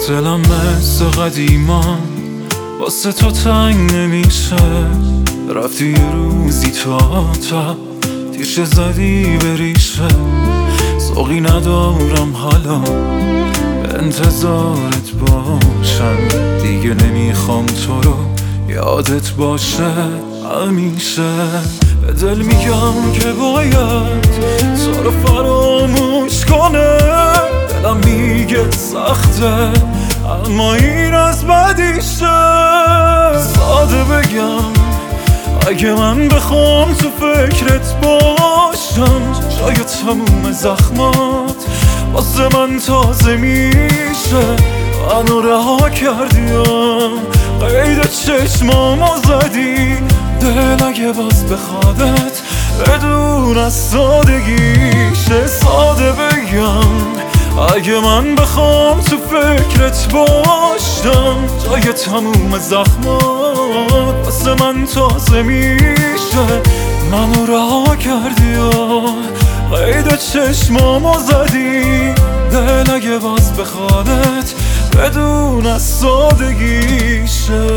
دلم مثل قدیما واسه تو تنگ نمیشه. رفتی یه روزی تا تا تیشه زدی به ریشه. ذوقی ندارم حالا به انتظارت باشم. دیگه نمیخوام تو رو یادت باشه همیشه. به دل میگم که باید تو رو فراموش کنه. دلم میگه سخته اما این از بدیشه. ساده بگم اگه من بخوام تو فکرت باشم، جای تموم زخمات واسه من تازه میشه. منو رها کردیم قید چشمامو زدی. دل اگه باز بخوادت بدون از سادگیشه. ساده بگم اگه من بخوام تو فکرت باشم، جای تموم زخمات واسه من تازه میشه. منو رها کردی و قید چشمامو زدی. دل اگه باز بخوادت بدون از سادگیشه.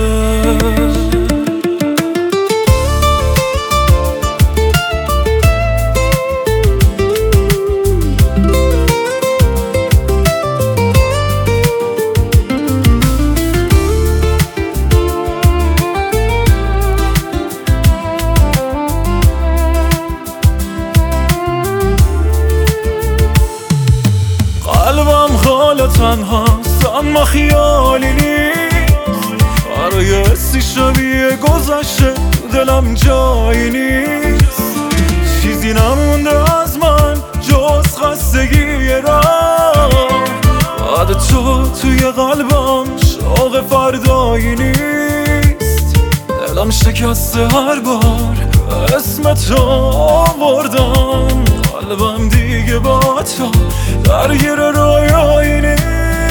قلبم حالا تنهاست اما خیالی نیست. برای حسی شبیه گذشته دلم جایی نیست. چیزی نمونده از من جز خستگی راه. بعد تو توی قلبم شوق فردایی نیست. دلم شکسته هر بار اسم تو آوردم. قلبم دیگه با تو درگیر رویایی نیست.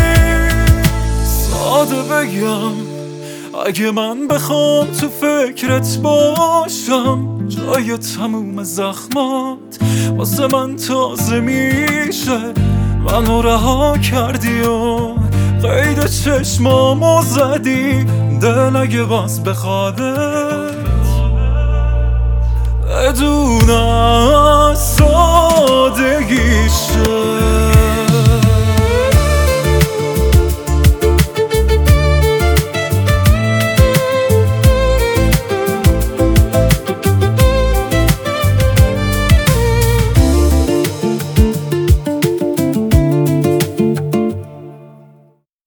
ساده بگم اگه من بخوام تو فکرت باشم، جای تموم زخمات واسه من تازه میشه. منو رها کردی و قید چشمامو زدی. دل اگه باز بخوادت بدون از سادگیشه.